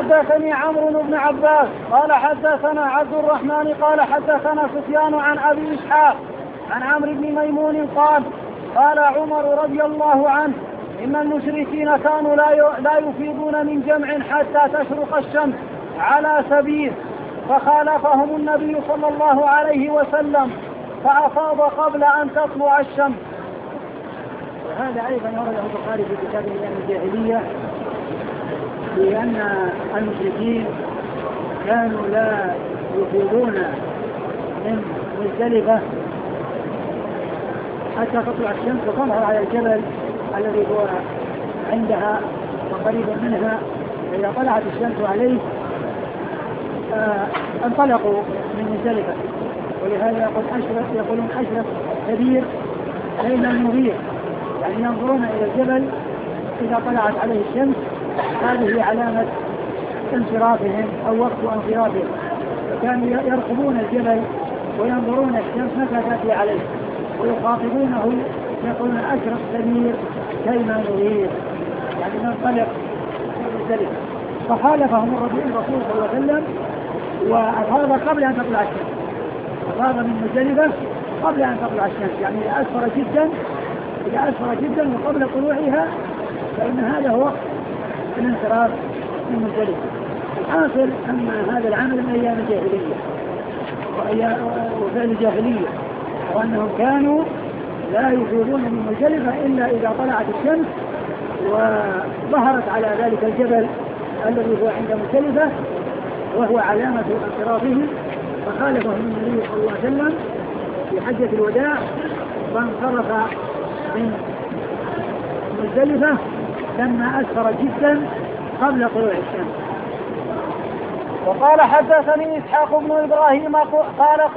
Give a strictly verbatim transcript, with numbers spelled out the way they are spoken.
حدثني عمرو بن عباس قال حدثنا عبد الرحمن قال حدثنا سفيان عن أبي إسحاق عن عمرو بن ميمون قال قال عمر رضي الله عنه إن المشركين كانوا لا يفيضون من جمع حتى تشرق الشمس على سبيل، فخالفهم النبي صلى الله عليه وسلم فأفاض قبل أن تطلع الشمس. وهذا أيضا ورده البخاري في كتاب أيام الجاهلية بأن المشركين كانوا لا يفيضون من مزدلفة حتى تطلع الشمس وتظهر على الجبل الذي هو عندها وقريب منها، فإذا طلعت الشمس عليه آه انطلقوا من مزدلفة. ولهذا يقول أشرف يقولون أشرف كبير بين المغير، يعني ينظرون إلى الجبل إذا طلعت عليه الشمس، هذه علامة انصرافهم أو وقت انصرافهم، فكانوا يرقبون الجبل وينظرون الشمس متى تأتي عليه ويخاطبونه يقولون أشرف كبير كيما نغير، يعني ننطلق من مزدلفة. فخالفهم الرسول صلى الله عليه وسلم وأفاض قبل أن تطلع الشمس، أفاض من مزدلفة قبل أن تطلع الشمس، يعني إذا أسفر جدا إذا أسفر جدا وقبل طلوعها فإن هذا هو الانصراف من مزدلفة. الحاصل أن هذا العمل من أيام الجاهلية وفعل الجاهلية، وأنهم كانوا لا يفيضون من مزدلفة إلا إذا طلعت الشمس وظهرت على ذلك الجبل الذي هو عند مزدلفة وهو علامة انصرافه. فخالفهم النبي صلى الله عليه وسلم في حجة الوداع فانصرف من مزدلفة لما أسفر جدا قبل طلوع الشمس. وقال حدثني إسحاق بن إبراهيم قال